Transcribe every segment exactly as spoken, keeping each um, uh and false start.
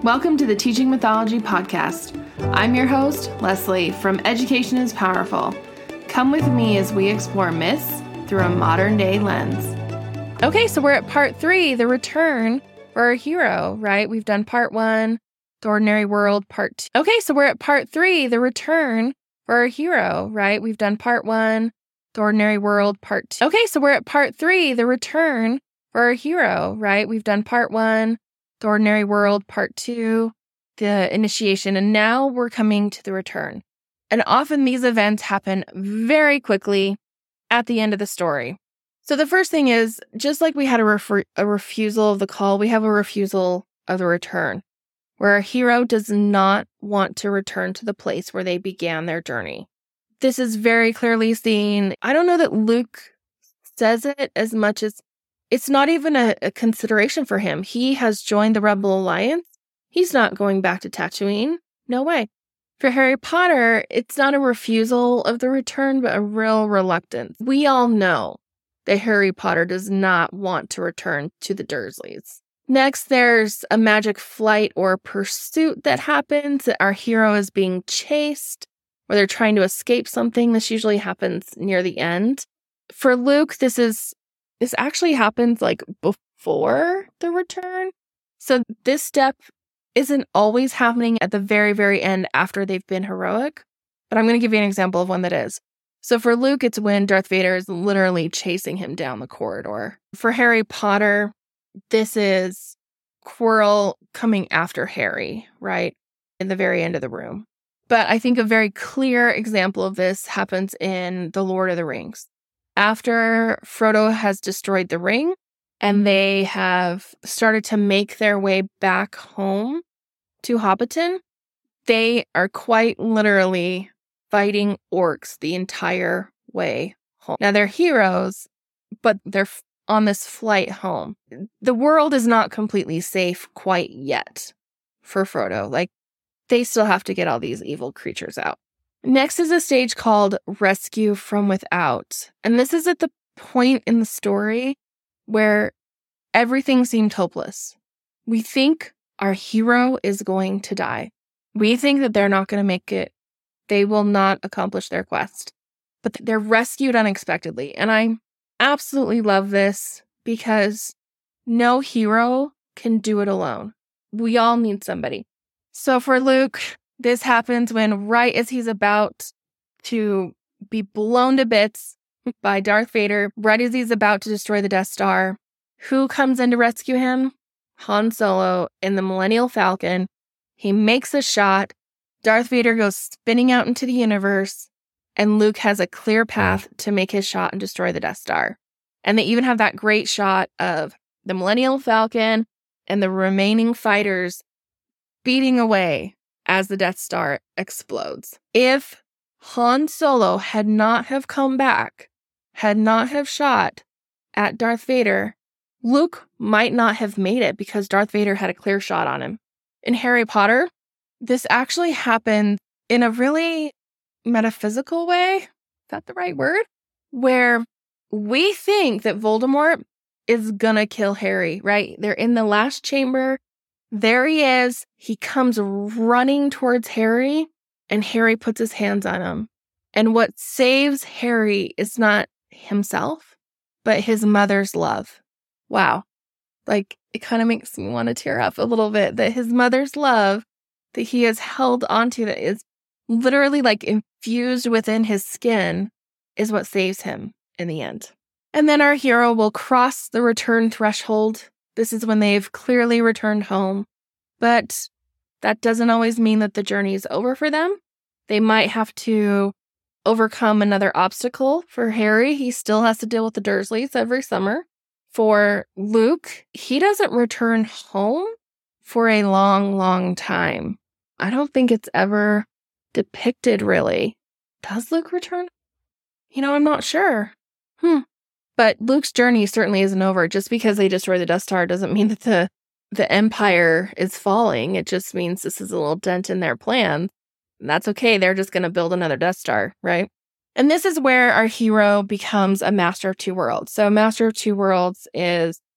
Welcome to the Teaching Mythology Podcast. I'm your host, Leslie, from Education is Powerful. Come with me as we explore myths through a modern-day lens. Okay, so we're at part three, the return for our hero, right? We've done part one, the ordinary world, part two. Okay, so we're at part three, the return for our hero, right? We've done part one, the ordinary world, part two. Okay, so we're at part three, the return for our hero, right? We've done part one, the ordinary world, part two, the initiation, and now we're coming to the return. And often these events happen very quickly at the end of the story. So the first thing is, just like we had a, refer- a refusal of the call, we have a refusal of the return, where our hero does not want to return to the place where they began their journey. This is very clearly seen. I don't know that Luke says it as much as it's not even a, a consideration for him. He has joined the Rebel Alliance. He's not going back to Tatooine. No way. For Harry Potter, it's not a refusal of the return, but a real reluctance. We all know that Harry Potter does not want to return to the Dursleys. Next, there's a magic flight or pursuit that happens, that our hero is being chased, or they're trying to escape something. This usually happens near the end. For Luke, this is this actually happens like before the return. So this step isn't always happening at the very, very end after they've been heroic. But I'm going to give you an example of one that is. So for Luke, it's when Darth Vader is literally chasing him down the corridor. For Harry Potter, this is Quirrell coming after Harry, right? In the very end of the room. But I think a very clear example of this happens in The Lord of the Rings. After Frodo has destroyed the ring and they have started to make their way back home to Hobbiton, they are quite literally fighting orcs the entire way home. Now, they're heroes, but they're on this flight home. The world is not completely safe quite yet for Frodo. Like, they still have to get all these evil creatures out. Next is a stage called Rescue from Without. And this is at the point in the story where everything seemed hopeless. We think our hero is going to die. We think that they're not going to make it. They will not accomplish their quest. But they're rescued unexpectedly. And I absolutely love this because no hero can do it alone. We all need somebody. So for Luke, this happens when right as he's about to be blown to bits by Darth Vader, right as he's about to destroy the Death Star, who comes in to rescue him? Han Solo in the Millennium Falcon. He makes a shot. Darth Vader goes spinning out into the universe, and Luke has a clear path to make his shot and destroy the Death Star. And they even have that great shot of the Millennium Falcon and the remaining fighters beating away as the Death Star explodes. If Han Solo had not have come back, had not have shot at Darth Vader, Luke might not have made it because Darth Vader had a clear shot on him. In Harry Potter, this actually happened in a really metaphysical way. Is that the right word? Where we think that Voldemort is gonna kill Harry, right? They're in the last chamber. There he is. He comes running towards Harry, and Harry puts his hands on him. And what saves Harry is not himself, but his mother's love. Wow. Like, it kind of makes me want to tear up a little bit that his mother's love that he has held onto, that is literally like infused within his skin, is what saves him in the end. And then our hero will cross the return threshold. This is when they've clearly returned home, but that doesn't always mean that the journey is over for them. They might have to overcome another obstacle. For Harry, he still has to deal with the Dursleys every summer. For Luke, he doesn't return home for a long, long time. I don't think it's ever depicted, really. Does Luke return? You know, I'm not sure. Hmm. But Luke's journey certainly isn't over. Just because they destroy the Death Star doesn't mean that the, the Empire is falling. It just means this is a little dent in their plan. And that's okay. They're just going to build another Death Star, right? And this is where our hero becomes a Master of Two Worlds. So Master of Two Worlds is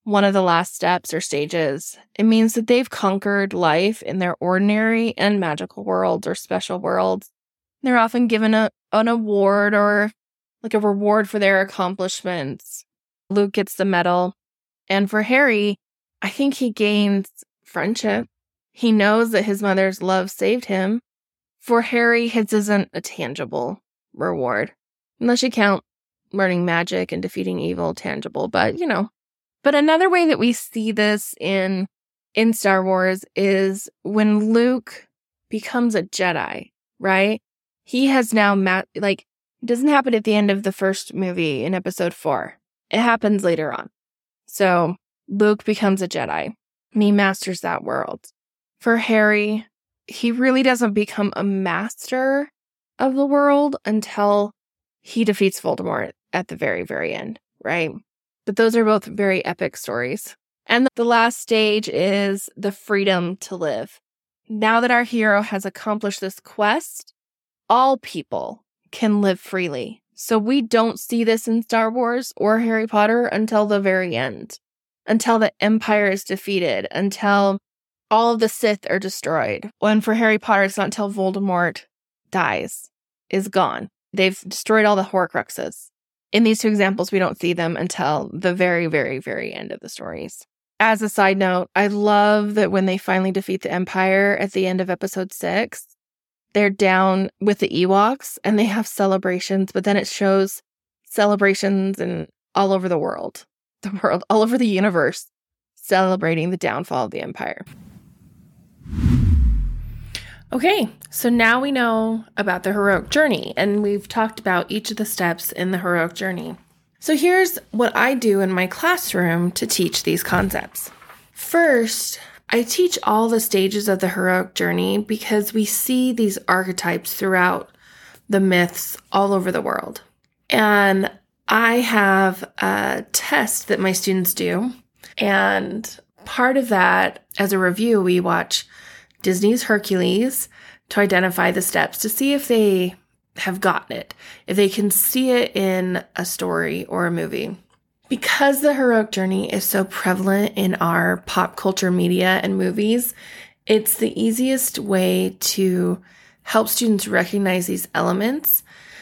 one of the last steps or stages. It means that they've conquered life in their ordinary and magical worlds or special worlds. They're often given a, an award or like a reward for their accomplishments. Luke gets the medal. And for Harry, I think he gains friendship. He knows that his mother's love saved him. For Harry, his isn't a tangible reward, unless you count learning magic and defeating evil tangible, but you know. But another way that we see this in in Star Wars is when Luke becomes a Jedi, right? He has now, ma- like, it doesn't happen at the end of the first movie in episode four. It happens later on. So Luke becomes a Jedi, and he masters that world. For Harry, he really doesn't become a master of the world until he defeats Voldemort at the very, very end, right? But those are both very epic stories. And the last stage is the freedom to live. Now that our hero has accomplished this quest, all people can live freely. So we don't see this in Star Wars or Harry Potter until the very end, until the Empire is defeated, until all of the Sith are destroyed. And for Harry Potter, it's not until Voldemort dies, is gone. They've destroyed all the Horcruxes. In these two examples, we don't see them until the very, very, very end of the stories. As a side note, I love that when they finally defeat the Empire at the end of episode six, they're down with the Ewoks and they have celebrations, but then it shows celebrations in all over the world, the world, all over the universe, celebrating the downfall of the Empire. Okay, so now we know about the heroic journey, and we've talked about each of the steps in the heroic journey. So here's what I do in my classroom to teach these concepts. First, I teach all the stages of the heroic journey because we see these archetypes throughout the myths all over the world. And I have a test that my students do, and part of that, as a review, we watch Disney's Hercules to identify the steps to see if they have gotten it, if they can see it in a story or a movie. Because the heroic journey is so prevalent in our pop culture media and movies, it's the easiest way to help students recognize these elements.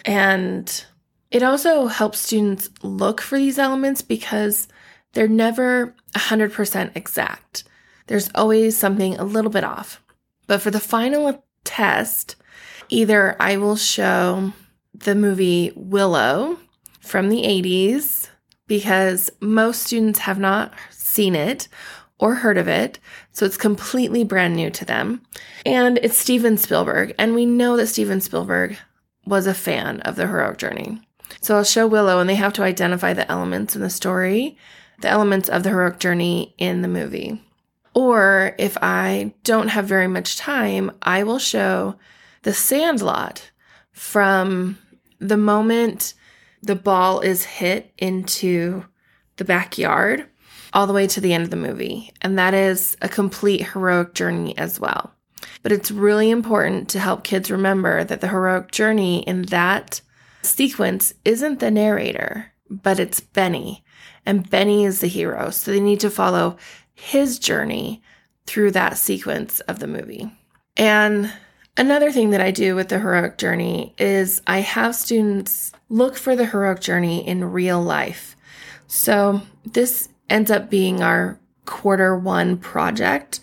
And it also helps students look for these elements because they're never one hundred percent exact. There's always something a little bit off. But for the final test, either I will show the movie Willow from the eighties, because most students have not seen it or heard of it, so it's completely brand new to them. And it's Steven Spielberg, and we know that Steven Spielberg was a fan of the heroic journey. So I'll show Willow, and they have to identify the elements in the story, the elements of the heroic journey in the movie. Or if I don't have very much time, I will show The Sandlot from the moment the ball is hit into the backyard all the way to the end of the movie. And that is a complete heroic journey as well. But it's really important to help kids remember that the heroic journey in that sequence isn't the narrator, but it's Benny. And Benny is the hero. So they need to follow his journey through that sequence of the movie. And another thing that I do with the heroic journey is I have students look for the heroic journey in real life. So this ends up being our quarter one project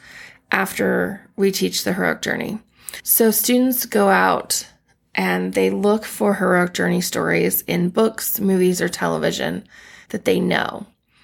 after we teach the heroic journey. So students go out and they look for heroic journey stories in books, movies, or television that they know.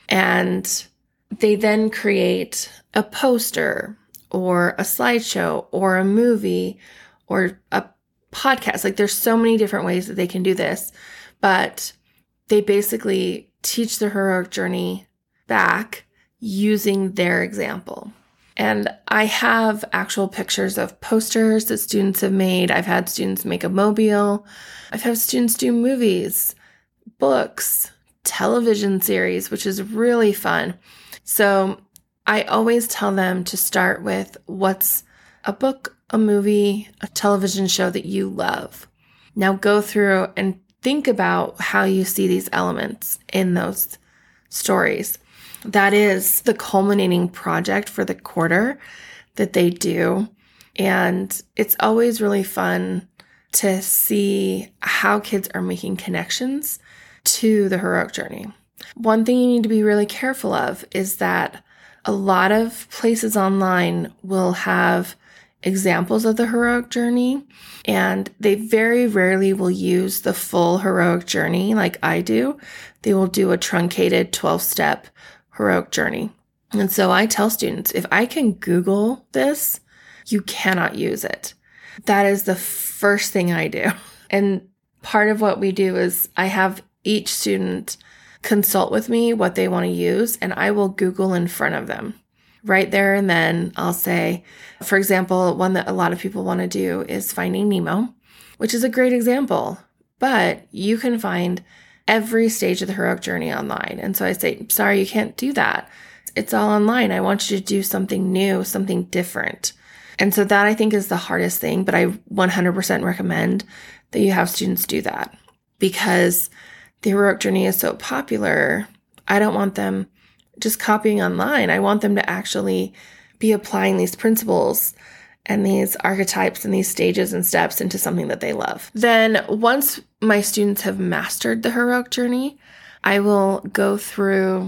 And they then create a poster or a slideshow or a movie or a podcast. Like, there's so many different ways that they can do this, but they basically teach the heroic journey back using their example. And I have actual pictures of posters that students have made. I've had students make a mobile. I've had students do movies, books, television series, which is really fun. So I always tell them to start with what's a book, a movie, a television show that you love. Now go through and think about how you see these elements in those stories. that is the culminating project for the quarter that they do. And it's always really fun to see how kids are making connections to the heroic journey. One thing you need to be really careful of is that a lot of places online will have examples of the heroic journey, and they very rarely will use the full heroic journey like I do. They will do a truncated twelve-step heroic journey. And so I tell students, if I can Google this, you cannot use it. That is the first thing I do. And part of what we do is I have each student consult with me what they want to use, and I will Google in front of them. Right there and then I'll say, for example, one that a lot of people want to do is Finding Nemo, which is a great example, but you can find every stage of the heroic journey online. And so I say, sorry, you can't do that. It's all online. I want you to do something new, something different. And so that I think is the hardest thing, but I one hundred percent recommend that you have students do that because the heroic journey is so popular. I don't want them just copying online. I want them to actually be applying these principles and these archetypes and these stages and steps into something that they love. Then once my students have mastered the heroic journey, I will go through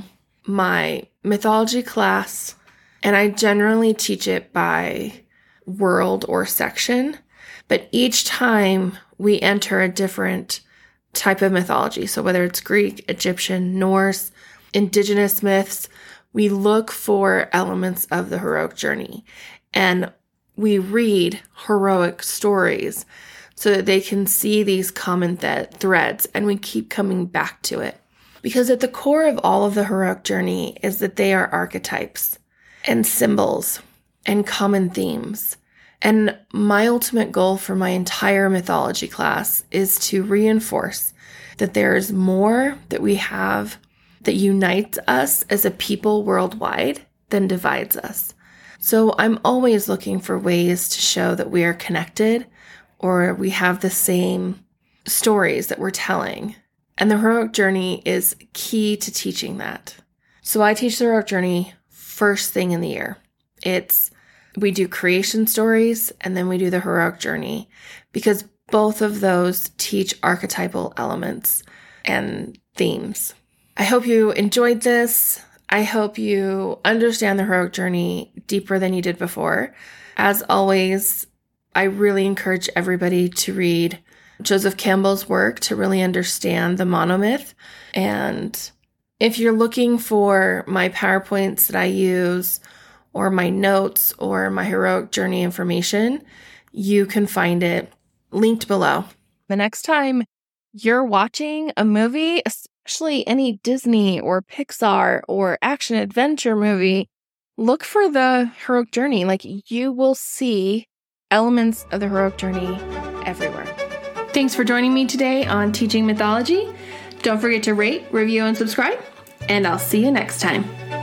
my mythology class, and I generally teach it by world or section, but each time we enter a different type of mythology. So whether it's Greek, Egyptian, Norse, indigenous myths, we look for elements of the heroic journey and we read heroic stories so that they can see these common th- threads and we keep coming back to it. Because at the core of all of the heroic journey is that they are archetypes and symbols and common themes. And my ultimate goal for my entire mythology class is to reinforce that there is more that we have that unites us as a people worldwide than divides us. So I'm always looking for ways to show that we are connected or we have the same stories that we're telling. And the heroic journey is key to teaching that. So I teach the heroic journey first thing in the year. It's we do creation stories and then we do the heroic journey because both of those teach archetypal elements and themes. I hope you enjoyed this. I hope you understand the heroic journey deeper than you did before. As always, I really encourage everybody to read Joseph Campbell's work to really understand the monomyth. And if you're looking for my PowerPoints that I use or my notes or my heroic journey information, you can find it linked below. The next time you're watching a movie, especially any Disney or Pixar or action adventure movie, look for the heroic journey. Like you will see elements of the heroic journey everywhere. Thanks for joining me today on Teaching Mythology. Don't forget to rate, review, and subscribe, and I'll see you next time.